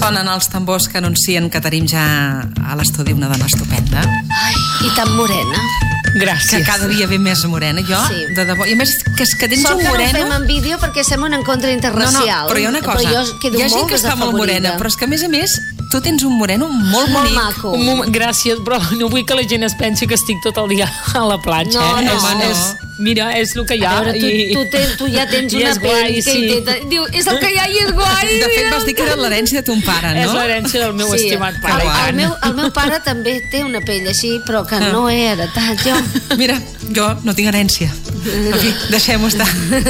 Sonen els tambors que anuncien que tenim ja a l'estudi una dona estupenda. Ai, i tan morena. Gràcies. Que cada dia ve més morena. Jo, de debò... I a més, que és que tens un moreno... Sort que no fem en vídeo perquè som un encontre interracial. No, però hi ha una cosa. Però jo quedo hi ha gent molt que està molt morena, però és que a més, tu tens un moreno molt bonic. Maco. Gràcies, però no vull que la gent es pensi que estic tot el dia a la platja. No. Mira, és el que hi ha. A veure, tu ja tens una pell que intenta... Diu, és el que hi ha i és guai. De fet, vas dir que era l'herència de ton pare, no? És l'herència del meu estimat pare. El meu pare també té una pell així, però que no he heretat jo. Mira, jo no tinc herència. En fi, deixem-ho estar.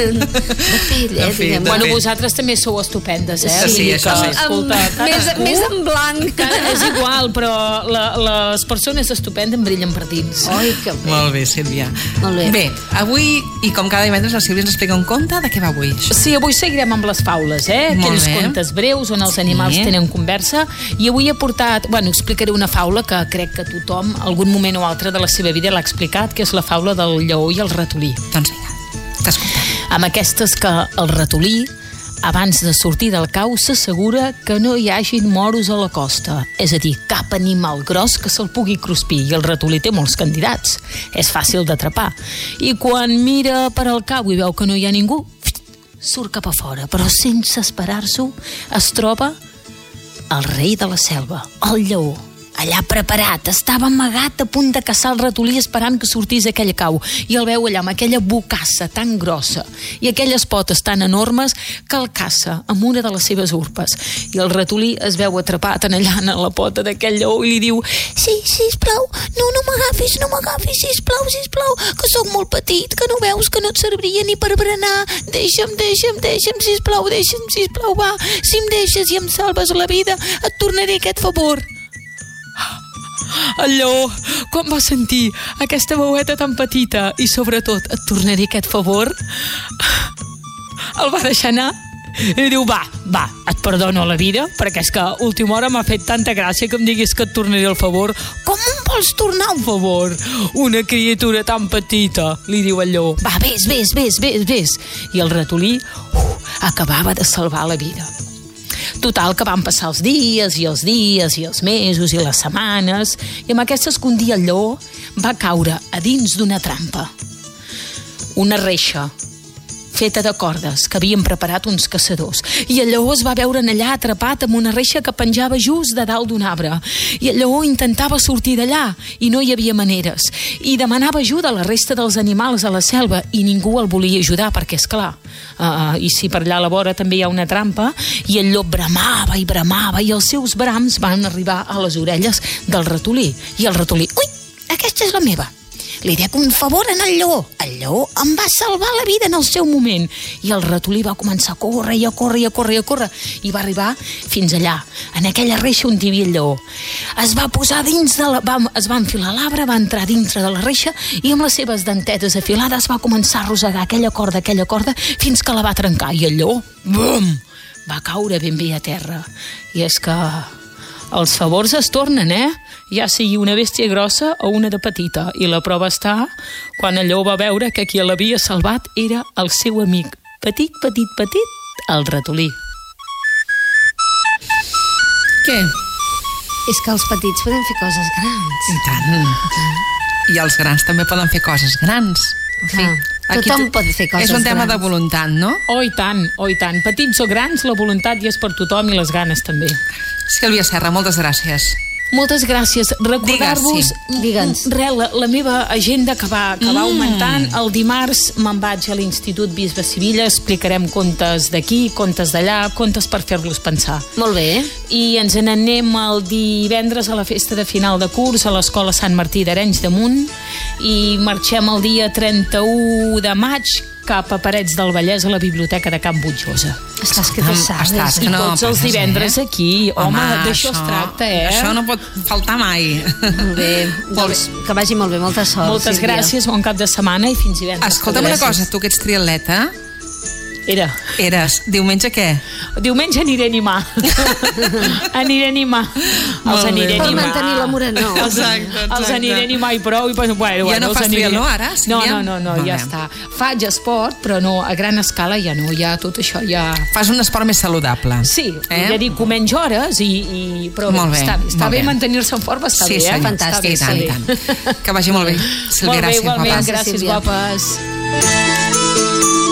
De pell, Bueno, vosaltres també sou estupendes, Sí, això sí. Escolta, més en blanc. És igual, però les persones estupendes em brillen per dins. Ai, que bé. Molt bé, Sílvia. Molt bé. Bé, avui, i com cada divendres, la Sílvia ens explica un conte. De què va avui? Sí, avui seguirem amb les faules, aquells contes breus on els animals tenen conversa, i avui he portat, explicaré una faula que crec que tothom, algun moment o altre de la seva vida l'ha explicat, que és la faula del lleó i el ratolí. Doncs vinga, t'escoltem. Amb aquestes que el ratolí, abans de sortir del cau, s'assegura que no hi hagin moros a la costa, és a dir, cap animal gros que se'l pugui cruspir, i el ratolí té molts candidats, és fàcil d'atrapar, i quan mira per al cau i veu que no hi ha ningú, surt cap a fora, però sense esperar-s'ho es troba el rei de la selva, el lleó. Allà preparat, estava amagat a punt de caçar el ratolí esperant que sortís aquell cau, i el veu allà amb aquella bocassa tan grossa i aquelles potes tan enormes que el caça amb una de les seves urpes, i el ratolí es veu atrapat en allà en la pota d'aquell lleó i li diu: sí, sisplau, no m'agafis, sisplau, que sóc molt petit, que no veus que no et serviria ni per berenar, deixa'm, sisplau, va, si em deixes i em salves la vida et tornaré aquest favor. El lleó, quan va sentir aquesta veueta tan petita i sobretot et tornaré aquest favor, el va deixar anar i diu: va, et perdono la vida, perquè és que a última hora m'ha fet tanta gràcia que em diguis que et tornaré el favor. Com em vols tornar un favor? Una criatura tan petita, li diu el lleó. Va, vés. I el ratolí acabava de salvar la vida. Total, que van passar els dies i els mesos i les setmanes, i amb aquestes que un dia el lleó va caure a dins d'una trampa, una reixa feta de cordes que havien preparat uns caçadors, i el lleó es va veure allà atrapat amb una reixa que penjava just de dalt d'un arbre, i el lleó intentava sortir d'allà i no hi havia maneres, i demanava ajuda a la resta dels animals a la selva i ningú el volia ajudar perquè, esclar, i si per allà a la vora també hi ha una trampa, i el llop bramava i els seus brams van arribar a les orelles del ratolí, i el ratolí: ui, aquesta és la meva, li dec un favor en el lleó. El lleó em va salvar la vida en el seu moment. I el ratolí va començar a córrer i va arribar fins allà, en aquella reixa on hi havia el lleó. Es va posar dins es va enfilar a l'arbre, va entrar dintre de la reixa i amb les seves dentetes afilades va començar a arrossegar aquella corda fins que la va trencar, i el lleó, bum, va caure ben bé a terra. I és que els favors es tornen, ja sigui una bèstia grossa o una de petita, i la prova està quan el lleó va veure que qui l'havia salvat era el seu amic petit, el ratolí. Què? És que els petits poden fer coses grans. I tant. I els grans també poden fer coses grans. Tothom pot fer coses grans. És un tema de voluntat, no? Oh, i tant. Petits o grans, la voluntat hi és per tothom i les ganes també. Sílvia Serra, moltes gràcies. Moltes gràcies. Recordar-vos, la meva agenda que va augmentant. El dimarts me'n vaig a l'Institut Bisbe Sivilla, explicarem contes d'aquí, contes d'allà, contes per fer-los pensar. Molt bé. I ens n'anem el divendres a la festa de final de curs a l'Escola Sant Martí d'Arenys de Munt, i marxem el dia 31 de maig cap a Parets del Vallès a la Biblioteca de Can Butxosa. Estàs que te sabes. I tots els divendres aquí. Home, d'això es tracta, Això no pot faltar mai. Molt bé. Doncs que vagi molt bé, molta sort. Moltes gràcies, bon cap de setmana i fins divendres. Escolta'm una cosa, tu que ets triatleta, Eres. Diumenge què? Diumenge aniré a animar. Aniré a animar. Els aniré a Per animar. mantenir la morenor. Exacte. Els aniré a animar i prou. I, bueno, Ja no els fas aniré... triatló, ara, Sílvia? No, ja està. Faig esport, però no, a gran escala ja no, ja tot això ja... Fas un esport més saludable. Sí, dedico menys hores però molt bé, està bé mantenir-se en forma, està bé, senyor. Fantàstic, i tant, i tant. Que vagi molt bé, Sílvia, molt bé, gràcies. igualment, Guapa. gràcies, Sílvia. guapes.